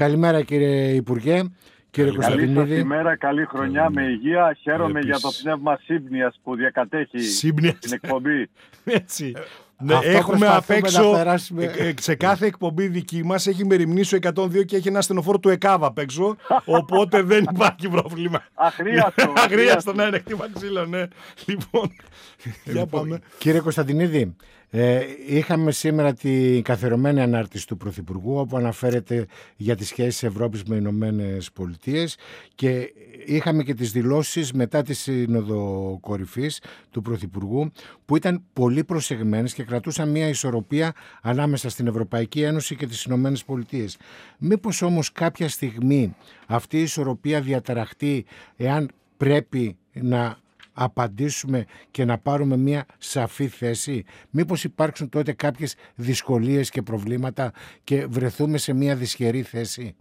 Καλημέρα κύριε Υπουργέ. Κύριε Κωνσταντινίδη. Καλή σας ημέρα, καλή χρονιά με υγεία. Χαίρομαι για το πνεύμα σύμπνοιας που διακατέχει την εκπομπή. Έτσι. Ναι, έχουμε απ' έξω, σε κάθε εκπομπή δική μας έχει μεριμνήσει ο 102 και έχει ένα στενοφόρο του ΕΚΑΒ απ' έξω, οπότε δεν υπάρχει πρόβλημα. Αχρίαστο, ναι, χτύπα ξύλο, ναι. Λοιπόν, για πάμε. Κύριε Κωνσταντινίδη, είχαμε σήμερα την καθιερωμένη ανάρτηση του Πρωθυπουργού, όπου αναφέρεται για τις σχέσεις Ευρώπης με Ηνωμένες Πολιτείες, και είχαμε και τις δηλώσεις μετά τη Σύνοδο Κορυφής του Πρωθυπουργού, που ήταν πολύ προσεγμένες και κρατούσαν μια ισορροπία ανάμεσα στην Ευρωπαϊκή Ένωση και τις Ηνωμένες Πολιτείες. Μήπως όμως κάποια στιγμή αυτή η ισορροπία διαταραχτεί, εάν πρέπει να απαντήσουμε και να πάρουμε μια σαφή θέση? Μήπως υπάρξουν τότε κάποιες δυσκολίες και προβλήματα και βρεθούμε σε μια δυσχερή θέση?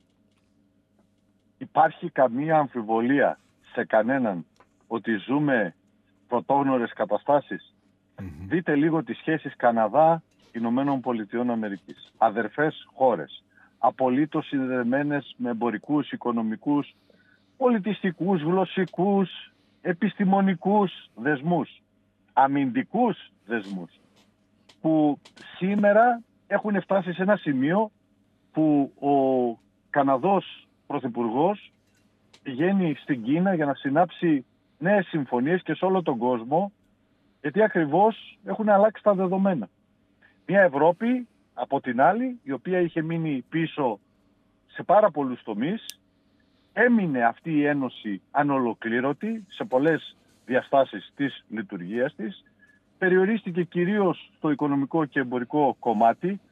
Υπάρχει καμία αμφιβολία σε κανέναν ότι ζούμε πρωτόγνωρες καταστάσεις? Δείτε λίγο τις σχέσεις Καναδά-Ηνωμένων Πολιτειών Αμερικής. Αδερφές χώρες, απολύτως συνδεδεμένες με εμπορικούς, οικονομικούς, πολιτιστικούς, γλωσσικούς, επιστημονικούς δεσμούς, αμυντικούς δεσμούς, που σήμερα έχουν φτάσει σε ένα σημείο που ο Καναδός Πρωθυπουργός πηγαίνει στην Κίνα για να συνάψει νέες συμφωνίες και σε όλο τον κόσμο, γιατί ακριβώς έχουν αλλάξει τα δεδομένα. Μια Ευρώπη από την άλλη, η οποία είχε μείνει πίσω σε πάρα πολλούς τομείς, έμεινε αυτή η ένωση ανολοκλήρωτη σε πολλές διαστάσεις της λειτουργίας της, περιορίστηκε κυρίως στο οικονομικό και εμπορικό κομμάτι,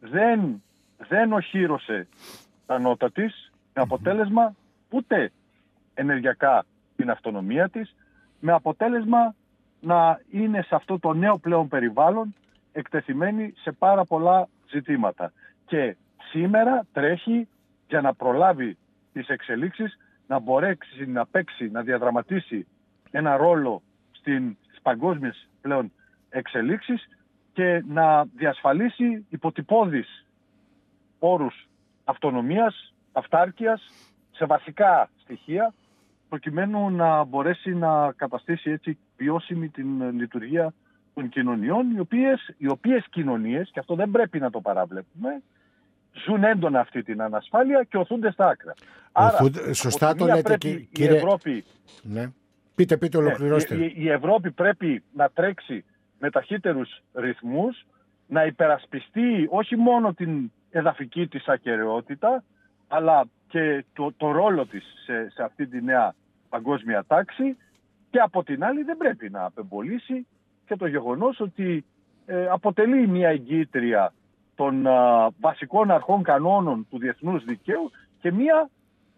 δεν οχύρωσε τα νότα της, με αποτέλεσμα ούτε ενεργειακά την αυτονομία της, με αποτέλεσμα να είναι σε αυτό το νέο πλέον περιβάλλον εκτεθειμένη σε πάρα πολλά ζητήματα. Και σήμερα τρέχει για να προλάβει τις εξελίξεις, να μπορέσει να παίξει, να διαδραματίσει ένα ρόλο στις παγκόσμιες πλέον εξελίξεις και να διασφαλίσει υποτυπώδεις όρους αυτονομίας, αυτάρκειας σε βασικά στοιχεία, προκειμένου να μπορέσει να καταστήσει έτσι βιώσιμη την λειτουργία των κοινωνιών, οι οποίες κοινωνίες, και αυτό δεν πρέπει να το παραβλέπουμε, ζουν έντονα αυτή την ανασφάλεια και οθούνται στα άκρα. Άρα, σωστά το λέτε, κύριε. Η Ευρώπη, ναι. Πείτε, ολοκληρώστε. Η Ευρώπη πρέπει να τρέξει με ταχύτερους ρυθμούς, να υπερασπιστεί όχι μόνο την εδαφική της ακεραιότητα, αλλά και το ρόλο της σε αυτή τη νέα παγκόσμια τάξη, και από την άλλη δεν πρέπει να απεμπολίσει και το γεγονός ότι αποτελεί μια εγγύητρια των βασικών αρχών κανόνων του διεθνούς δικαίου και μια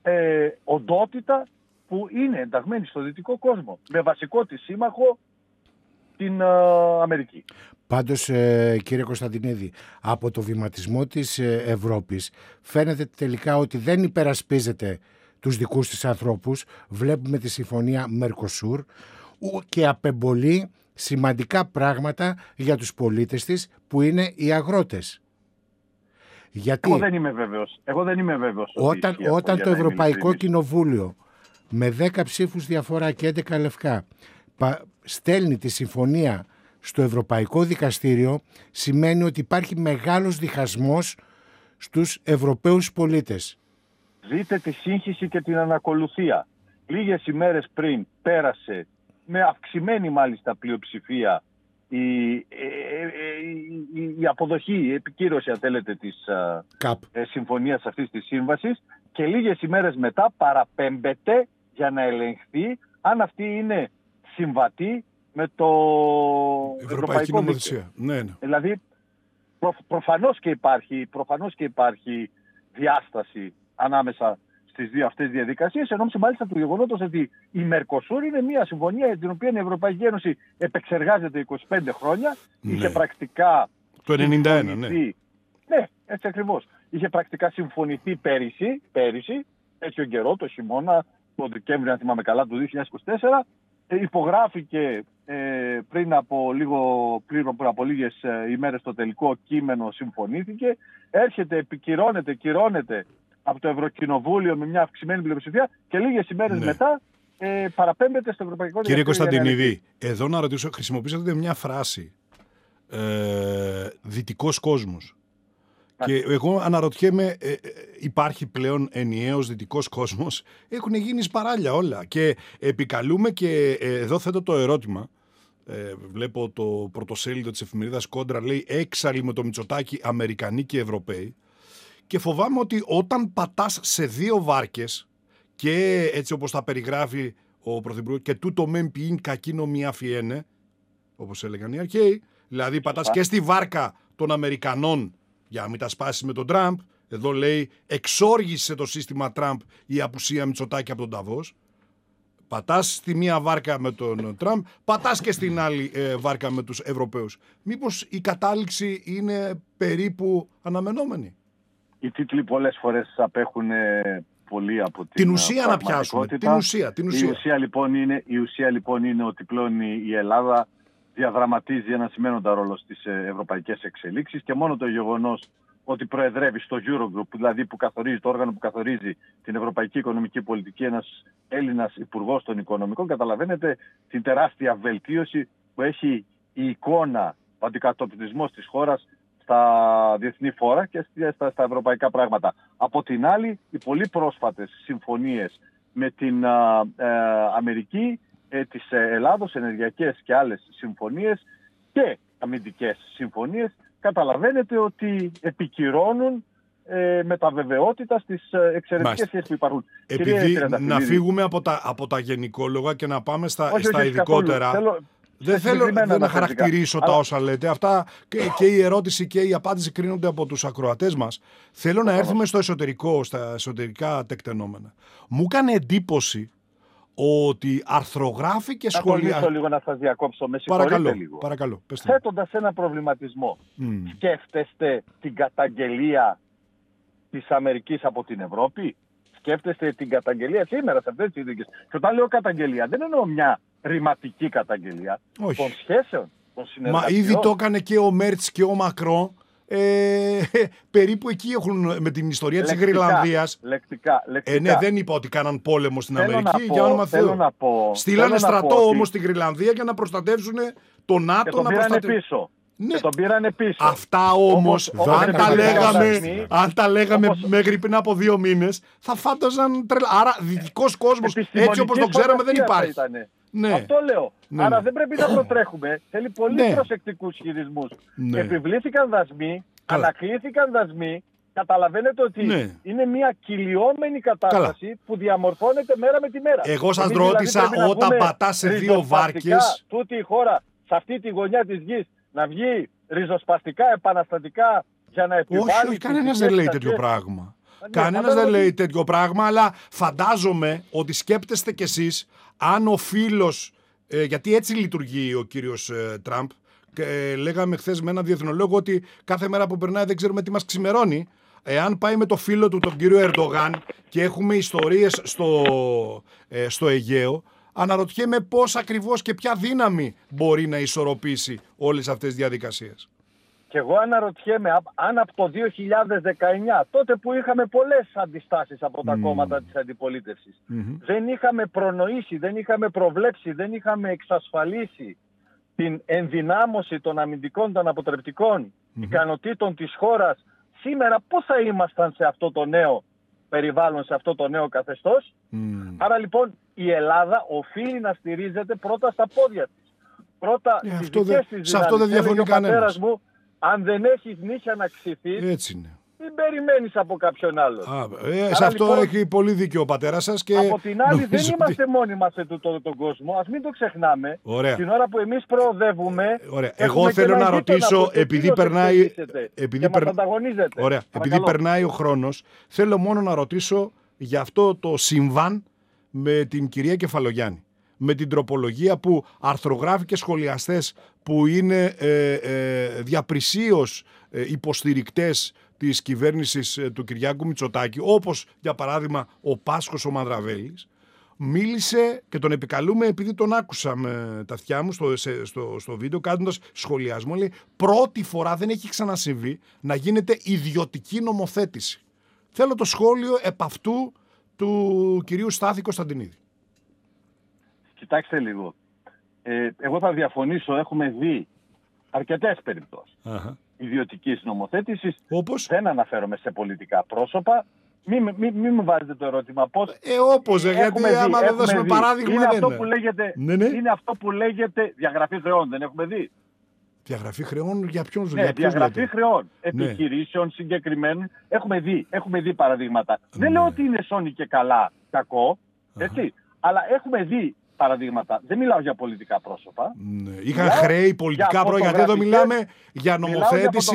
οντότητα που είναι ενταγμένη στο δυτικό κόσμο, με βασικό της σύμμαχο την Αμερική. Πάντως, κύριε Κωνσταντινίδη, από το βηματισμό της Ευρώπης φαίνεται τελικά ότι δεν υπερασπίζεται τους δικούς της ανθρώπους. Βλέπουμε τη συμφωνία Μερκοσούρ και απεμπολεί σημαντικά πράγματα για τους πολίτες της, που είναι οι αγρότες. Γιατί Εγώ δεν είμαι βέβαιος. Όταν το Ευρωπαϊκό Κοινοβούλιο με 10 ψήφους διαφορά και 11 λευκά στέλνει τη συμφωνία στο Ευρωπαϊκό Δικαστήριο, σημαίνει ότι υπάρχει μεγάλος διχασμός στους Ευρωπαίους πολίτες. Δείτε τη σύγχυση και την ανακολουθία. Λίγες ημέρες πριν πέρασε με αυξημένη μάλιστα πλειοψηφία η αποδοχή, η επικύρωση, αν θέλετε, της συμφωνίας αυτής της σύμβασης, και λίγες ημέρες μετά παραπέμπεται για να ελεγχθεί αν αυτή είναι συμβατή με το Ευρωπαϊκό Δίκαιο. Ναι. Δηλαδή προφανώς και υπάρχει διάσταση ανάμεσα στις δύο αυτές διαδικασίες, ενώ μάλιστα του γεγονότος ότι η Μερκοσούρ είναι μια συμφωνία για την οποία η Ευρωπαϊκή Ένωση επεξεργάζεται 25 χρόνια. Ναι. Είχε πρακτικά το 91, ναι. Ναι, έτσι ακριβώς. Είχε πρακτικά συμφωνηθεί πέρυσι, τέτοιο καιρό, το χειμώνα, το Δεκέμβριο, αν θυμάμαι καλά, του 2024. Υπογράφηκε πριν από λίγες ημέρες το τελικό κείμενο, συμφωνήθηκε. Έρχεται, επικυρώνεται, κυρώνεται από το Ευρωκοινοβούλιο με μια αυξημένη πλειοψηφία και λίγες ημέρες μετά παραπέμπεται στο Ευρωπαϊκό Δικαστήριο. Κύριε Κωνσταντινίδη, εδώ να ρωτήσω, χρησιμοποιήσατε μια φράση δυτικός κόσμος. Και εγώ αναρωτιέμαι, υπάρχει πλέον ενιαίος δυτικός κόσμος? Έχουν γίνει σπαράλια όλα. Και επικαλούμε και εδώ θέτω το ερώτημα. Βλέπω το πρωτοσέλιδο της εφημερίδας Κόντρα, λέει έξαλλοι με το Μητσοτάκη Αμερικανοί και Ευρωπαίοι. Και φοβάμαι ότι όταν πατάς σε δύο βάρκες και έτσι όπως τα περιγράφει ο Πρωθυπουργός και τούτο μεν ποιήν κακίνο μία φιένε, όπως έλεγαν οι αρχαίοι, δηλαδή πατάς και στη βάρκα των Αμερικανών για να μην τα σπάσεις με τον Τραμπ. Εδώ λέει εξόργησε το σύστημα Τραμπ η απουσία Μητσοτάκη από τον Νταβός. Πατάς στη μία βάρκα με τον Τραμπ, πατάς και στην άλλη βάρκα με τους Ευρωπαίους. Μήπως η κατάληξη είναι περίπου αναμενόμενη? Οι τίτλοι πολλές φορές απέχουν πολύ από την ουσία να πιάσουμε. Την ουσία. Η ουσία λοιπόν είναι ότι πλέον η Ελλάδα διαδραματίζει ένα σημαίνοντα ρόλο στις ευρωπαϊκές εξελίξεις και μόνο το γεγονός ότι προεδρεύει στο Eurogroup, δηλαδή που καθορίζει το όργανο που καθορίζει την ευρωπαϊκή οικονομική πολιτική, ένας Έλληνας υπουργός των οικονομικών, καταλαβαίνετε την τεράστια βελτίωση που έχει η εικόνα, ο αντικατοπτρισμός της χώρας στα διεθνή φόρα και στα ευρωπαϊκά πράγματα. Από την άλλη, οι πολύ πρόσφατες συμφωνίες με την Αμερική, της Ελλάδος, ενεργειακές και άλλες συμφωνίες και αμυντικές συμφωνίες, καταλαβαίνετε ότι επικυρώνουν με τα βεβαιότητα στις εξαιρετικές σχέσεις που υπάρχουν. Επειδή να φύγουμε από τα γενικόλογα και να πάμε στα ειδικότερα. Δεν θέλω να χαρακτηρίσω τα όσα λέτε. Αυτά και η ερώτηση και η απάντηση κρίνονται από τους ακροατές μας. Θέλω να έρθουμε στο εσωτερικό, στα εσωτερικά τεκτενόμενα. Μου έκανε εντύπωση ότι αρθρογράφοι και σχολεία... Θα λίγο να σας διακόψω, με συγχωρείτε λίγο. Παρακαλώ. Θέτοντας ένα προβληματισμό, σκέφτεστε την καταγγελία της Αμερικής από την Ευρώπη? Σκέφτεστε την καταγγελία σήμερα σε αυτές τις συνθήκες? Και όταν λέω καταγγελία, δεν εννοώ μια ρηματική καταγγελία των σχέσεων, των συνεργασιών. Μα ήδη το έκανε και ο Μέρτς και ο Μακρό. Περίπου εκεί έχουν με την ιστορία της Γρυλανδίας. Λεκτικά. Ναι, δεν είπα ότι κάναν πόλεμο στην Αμερική. Για όνομα Θεού. Στείλανε στρατό όμως στη Γρυλανδία για να προστατεύσουν το ΝΑΤΟ. Και τον πήρανε πίσω. Ναι. Και τον πήρανε πίσω. Αυτά όμως, αν τα λέγαμε μέχρι πριν από 2 μήνες, θα φάνταζαν τρελά. Άρα δυτικός κόσμος, έτσι όπως το ξέραμε, δεν υπάρχει. Ναι. Αυτό λέω. Άρα δεν πρέπει να προτρέχουμε. Θέλει πολύ προσεκτικούς χειρισμούς. Επιβλήθηκαν δασμοί, ανακλήθηκαν δασμοί. Καταλαβαίνετε ότι είναι μια κυλιόμενη κατάσταση που διαμορφώνεται μέρα με τη μέρα. Εγώ σας ρώτησα, όταν πατάς σε δύο βάρκες. Τούτη η χώρα, σε αυτή τη γωνιά της γης, να βγει ριζοσπαστικά, επαναστατικά για να επιβάλλει. Όχι, κανένας δεν λέει τέτοιο πράγμα. Κανένας δεν λέει τέτοιο πράγμα, αλλά φαντάζομαι ότι σκέπτεστε κι εσείς αν ο φίλος, γιατί έτσι λειτουργεί ο κύριος Τραμπ, λέγαμε χθες με έναν διεθνολόγο ότι κάθε μέρα που περνάει δεν ξέρουμε τι μας ξημερώνει. Εάν πάει με το φίλο του τον κύριο Ερντογάν και έχουμε ιστορίες στο Αιγαίο, αναρωτιέμαι πώς ακριβώς και ποια δύναμη μπορεί να ισορροπήσει όλες αυτές τις διαδικασίες. Και εγώ αναρωτιέμαι αν από το 2019, τότε που είχαμε πολλές αντιστάσεις από τα κόμματα της αντιπολίτευσης, δεν είχαμε προνοήσει, δεν είχαμε προβλέψει, δεν είχαμε εξασφαλίσει την ενδυνάμωση των αμυντικών, των αποτρεπτικών ικανοτήτων της χώρας, σήμερα πώς θα ήμασταν σε αυτό το νέο περιβάλλον, σε αυτό το νέο καθεστώς? Άρα λοιπόν η Ελλάδα οφείλει να στηρίζεται πρώτα στα πόδια της. Πρώτα στις δικές της σε αυτό δεν διαφωνεί κανένας. Αν δεν έχεις νύχια να ξυθείς, έτσι είναι. Μην περιμένεις από κάποιον άλλον. Σε αυτό λοιπόν, έχει πολύ δίκιο ο πατέρας σας. Και από την άλλη δεν είμαστε μόνοι μας σε τον κόσμο. Ας μην το ξεχνάμε. Ωραία. Την ώρα που εμείς προοδεύουμε. Εγώ θέλω να ρωτήσω, επειδή περνάει. Επειδή περνάει ο χρόνος, θέλω μόνο να ρωτήσω για αυτό το συμβάν με την κυρία Κεφαλογιάννη. Με την τροπολογία που αρθρογράφοι και σχολιαστές που είναι διαπρισίως υποστηρικτές της κυβέρνησης του Κυριάκου Μητσοτάκη, όπως για παράδειγμα ο Πάσχος ο Μανδραβέλης, μίλησε και τον επικαλούμε επειδή τον άκουσα με τα αυτιά μου στο βίντεο κάνοντας σχολιασμό. Λέει πρώτη φορά, δεν έχει ξανασυμβεί, να γίνεται ιδιωτική νομοθέτηση. Θέλω το σχόλιο επ' αυτού του κυρίου Στάθη Κωνσταντινίδη. Κοιτάξτε λίγο. Εγώ θα διαφωνήσω. Έχουμε δει αρκετές περιπτώσεις ιδιωτικής νομοθέτησης. Όπως? Δεν αναφέρομαι σε πολιτικά πρόσωπα. Μην μου βάζετε το ερώτημα πώς. Όπως, γιατί άμα δεν δώσουμε παράδειγμα είναι δεν αυτό είναι. που λέγεται, Ναι. είναι αυτό που λέγεται διαγραφή χρεών. Δεν έχουμε δει. Διαγραφή χρεών για ποιον? Ναι, διαγραφή χρεών επιχειρήσεων συγκεκριμένων. Έχουμε δει παραδείγματα. Δεν λέω ότι είναι σώνει και καλά κακό, έτσι, αλλά έχουμε δει παραδείγματα. Δεν μιλάω για πολιτικά πρόσωπα. Ναι. Είχαν χρέη πολιτικά πρόσωπα, γιατί εδώ μιλάμε για νομοθέτηση.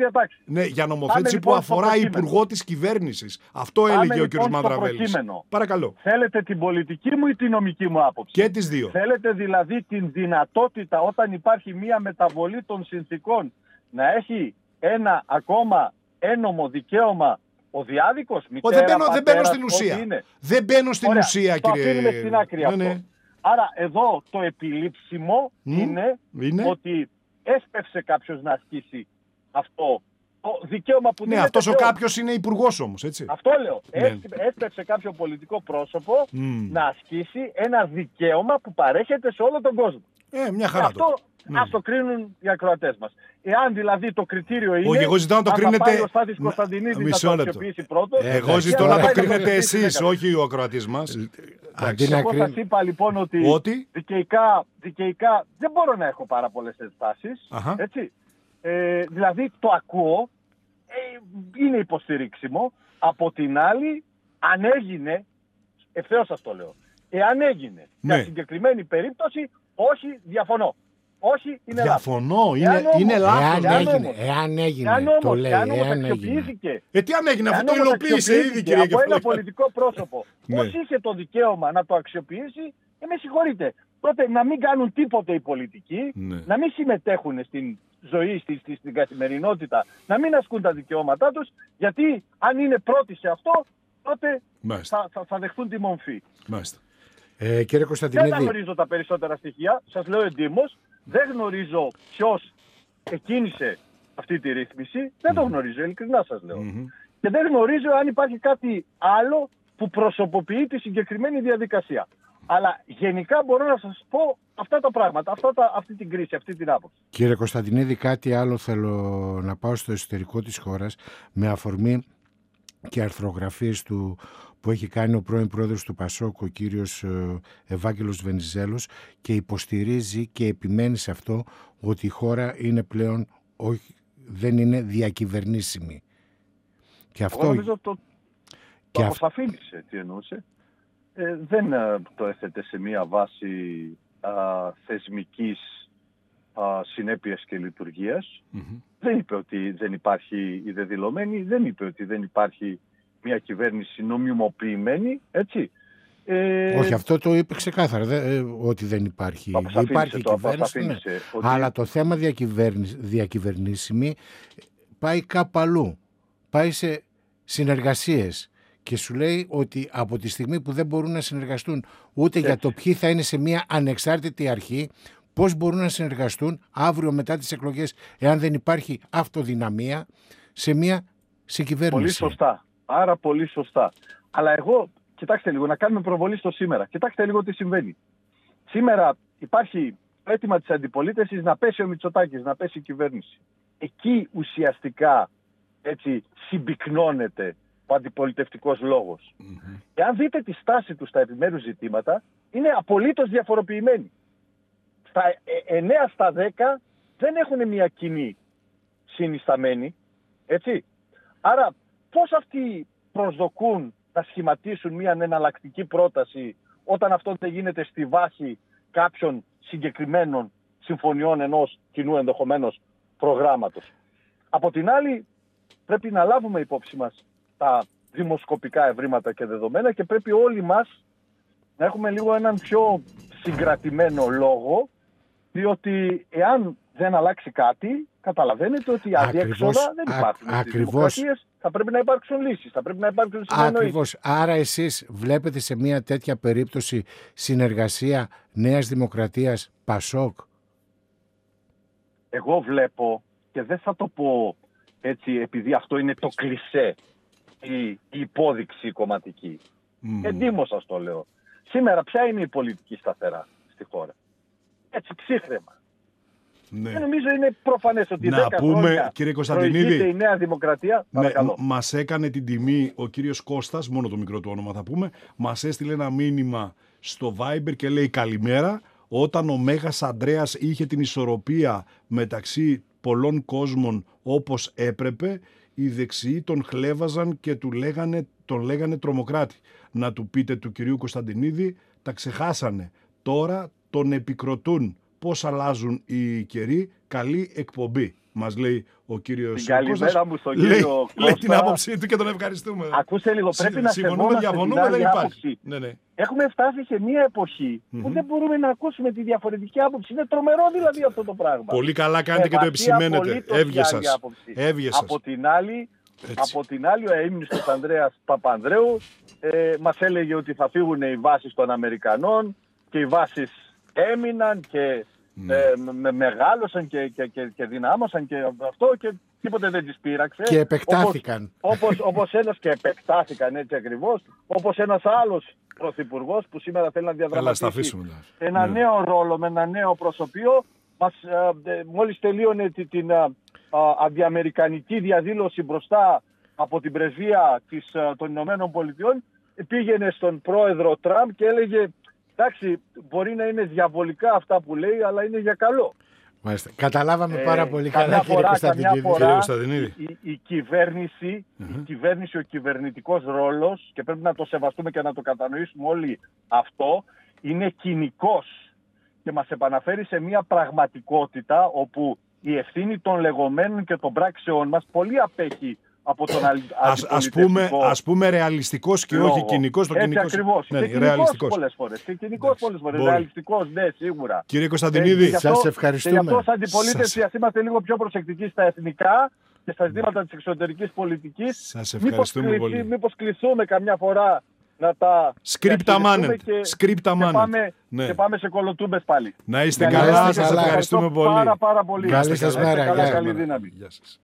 Για νομοθέτηση που αφορά υπουργό της κυβέρνησης. Αυτό έλεγε ο κ. Μανδραβέλης. Παρακαλώ. Θέλετε την πολιτική μου ή την νομική μου άποψη? Και τις δύο. Θέλετε δηλαδή την δυνατότητα, όταν υπάρχει μία μεταβολή των συνθήκων, να έχει ένα ακόμα ένομο δικαίωμα ο διάδικος? Δεν μπαίνω στην ουσία. Δεν μπαίνω στην ουσία, κύριε. Το αφήνουμε στην άκρη αυτό. Ναι. Άρα εδώ το επιλήψιμο είναι ότι έσπευσε κάποιος να ασκήσει αυτό το δικαίωμα που δίνεται. Ναι, αυτός ο κάποιος είναι υπουργός όμως, έτσι. Αυτό λέω. Έσπευσε κάποιο πολιτικό πρόσωπο να ασκήσει ένα δικαίωμα που παρέχεται σε όλο τον κόσμο. Μια χαρά. Αυτό ας το κρίνουν οι ακροατές μας. Εάν δηλαδή το κριτήριο είναι. Εγώ ζητάω να το κρίνετε. Ο Στάθης Κωνσταντινίδης να το αξιοποιήσει πρώτος. Εγώ ζητώ να το κρίνετε εσείς, όχι ο ακροατής μας. Εγώ σας είπα λοιπόν ότι δικαιικά δεν μπορώ να έχω πάρα πολλές ενστάσεις. Έτσι. Δηλαδή το ακούω, είναι υποστηρίξιμο. Από την άλλη, αν έγινε, ευθέως σας το λέω, εάν έγινε για συγκεκριμένη περίπτωση, όχι, διαφωνώ. Όχι, είναι λάθος. Διαφωνώ, είναι λάθος. Εάν έγινε, το λέει, εάν όμως αξιοποιήθηκε. Τι αν έγινε, αυτό το υλοποίησε ήδη, κύριε από ένα πολιτικό πρόσωπο, πώς είχε το δικαίωμα να το αξιοποιήσει, με συγχωρείτε. Τότε να μην κάνουν τίποτε οι πολιτικοί, να μην συμμετέχουν στην ζωή, στην καθημερινότητα, να μην ασκούν τα δικαιώματά τους, γιατί αν είναι πρώτοι σε αυτό, τότε θα δεχθούν τη μομφή. Κύριε Κωνσταντινίδη. Δεν γνωρίζω τα περισσότερα στοιχεία, σας λέω εντύμως. Δεν γνωρίζω ποιος εκκίνησε αυτή τη ρύθμιση. Δεν το γνωρίζω, ειλικρινά σας λέω. Και δεν γνωρίζω αν υπάρχει κάτι άλλο που προσωποποιεί τη συγκεκριμένη διαδικασία. Αλλά γενικά μπορώ να σας πω αυτά τα πράγματα, αυτή την κρίση, αυτή την άποψη. Κύριε Κωνσταντινίδη, κάτι άλλο θέλω να πάω στο εσωτερικό της χώρας με αφορμή και αρθρογραφίες που έχει κάνει ο πρώην πρόεδρος του ΠΑΣΟΚ, ο κύριος Ευάγγελος Βενιζέλος, και υποστηρίζει και επιμένει σε αυτό ότι η χώρα είναι πλέον δεν είναι διακυβερνήσιμη. Και αυτό... Εγώ νομίζω το αποσαφήνισε τι εννοούσε. Δεν το έθετε σε μία βάση θεσμικής συνέπειας και λειτουργίας. Δεν είπε ότι δεν υπάρχει η δεδηλωμένη, δεν είπε ότι δεν υπάρχει μια κυβέρνηση νομιμοποιημένη, έτσι. Όχι, αυτό το είπε ξεκάθαρα, ότι δεν υπάρχει. Υπάρχει κυβέρνηση, ναι. Αλλά το θέμα διακυβερνήσιμη πάει κάπου αλλού. Πάει σε συνεργασίες. Και σου λέει ότι από τη στιγμή που δεν μπορούν να συνεργαστούν ούτε για το ποιοι θα είναι σε μια ανεξάρτητη αρχή, πώς μπορούν να συνεργαστούν αύριο μετά τις εκλογές, εάν δεν υπάρχει αυτοδυναμία σε μια συγκυβέρνηση. Πολύ σωστά. Άρα πολύ σωστά. Αλλά εγώ, κοιτάξτε λίγο, να κάνουμε προβολή στο σήμερα. Κοιτάξτε λίγο τι συμβαίνει. Σήμερα υπάρχει το αίτημα της αντιπολίτευσης να πέσει ο Μητσοτάκης, να πέσει η κυβέρνηση. Εκεί ουσιαστικά έτσι συμπυκνώνεται ο αντιπολιτευτικός λόγος. Εάν δείτε τη στάση του στα επιμέρους ζητήματα, είναι απολύτως διαφοροποιημένη. Στα 9 στα 10 δεν έχουν μια κοινή συνισταμένη, έτσι. Άρα πώς αυτοί προσδοκούν να σχηματίσουν μια εναλλακτική πρόταση όταν αυτό δεν γίνεται στη βάση κάποιων συγκεκριμένων συμφωνιών ενός κοινού ενδεχομένως προγράμματος. Από την άλλη, πρέπει να λάβουμε υπόψη μας τα δημοσκοπικά ευρήματα και δεδομένα και πρέπει όλοι μας να έχουμε λίγο έναν πιο συγκρατημένο λόγο, διότι εάν δεν αλλάξει κάτι, καταλαβαίνετε ότι αδιέξοδα δεν υπάρχουν. Στις δημοκρατίες θα πρέπει να υπάρξουν λύσεις, θα πρέπει να υπάρξουν συνεννοήσεις. Ακριβώς. Άρα εσείς βλέπετε σε μια τέτοια περίπτωση συνεργασία Νέας Δημοκρατίας ΠΑΣΟΚ? Εγώ βλέπω, και δεν θα το πω έτσι επειδή αυτό είναι το κλισέ, η υπόδειξη κομματική. Εντύμως σας το λέω. Σήμερα ποια είναι η πολιτική σταθερά στη χώρα? Έτσι, ψύχρεμα. Ναι. Και νομίζω είναι προφανές ότι 10 χρόνια κύριε Κωνσταντινίδη, η Νέα Δημοκρατία. Ναι, μας έκανε την τιμή ο κύριος Κώστας, μόνο το μικρό του όνομα θα πούμε, μας έστειλε ένα μήνυμα στο Viber και λέει καλημέρα. Όταν ο Μέγας Ανδρέας είχε την ισορροπία μεταξύ πολλών κόσμων όπως έπρεπε, οι δεξιοί τον χλέβαζαν και τον λέγανε τρομοκράτη. Να του πείτε του κυρίου Κωνσταντινίδη, τα ξεχάσανε. Τώρα τον επικροτούν. Πώς αλλάζουν οι καιροί? Καλή εκπομπή, μας λέει ο κύριος Κώστας. Καλημέρα μου στον κύριο Κώστα. Λέει την άποψή του και τον ευχαριστούμε. Ακούστε λίγο, πρέπει να συμφωνούμε, δεν υπάρχει. Ναι. Έχουμε φτάσει σε μια εποχή που δεν μπορούμε να ακούσουμε τη διαφορετική άποψη. Είναι τρομερό δηλαδή αυτό το πράγμα. Πολύ καλά κάνετε και το επισημαίνετε. Έβγε σας. Από την άλλη, ο αείμνηστος Ανδρέας Παπανδρέου μας έλεγε ότι θα φύγουν οι βάσεις των Αμερικανών και οι βάσεις έμειναν και μεγάλωσαν και δυνάμωσαν και αυτό και τίποτε δεν τις πείραξε. Και επεκτάθηκαν. Όπως ένας και επεκτάθηκαν έτσι ακριβώς, όπως ένας άλλος πρωθυπουργός που σήμερα θέλει να διαδραματίσει ένα νέο ρόλο με ένα νέο προσωπείο. Μόλις τελείωνε την αντιαμερικανική διαδήλωση μπροστά από την πρεσβεία των Ηνωμένων Πολιτειών, πήγαινε στον πρόεδρο Τραμπ και έλεγε εντάξει, μπορεί να είναι διαβολικά αυτά που λέει, αλλά είναι για καλό. Μάλιστα. Καταλάβαμε πάρα πολύ καλά, κύριε Κωνσταντινίδη. Η κυβέρνηση, ο κυβερνητικός ρόλος, και πρέπει να το σεβαστούμε και να το κατανοήσουμε όλοι αυτό, είναι κοινικός και μας επαναφέρει σε μια πραγματικότητα όπου η ευθύνη των λεγόμενων και των πράξεων μας πολύ απέχει από τον αντιπολιτευτικό. Ας πούμε ρεαλιστικός και όχι κοινικός. Έτσι ακριβώς. Ναι, και κοινικός πολλές φορές. Ρεαλιστικός, ναι, σίγουρα. Κύριε Κωνσταντινίδη, σας ευχαριστούμε. Και γι' αυτό ως αντιπολίτευση ας είμαστε λίγο πιο προσεκτικοί στα εθνικά και στα ζητήματα της εξωτερικής πολιτικής. Σας ευχαριστούμε πολύ. Μήπως κληθούμε καμιά φορά να τα και πάμε σε κολοτούμπες πάλι. Να είστε καλά, σας ευχαριστούμε πολύ. Πάρα πολύ. Καλή σας μέρα. Καλή δύναμη. Γεια σας.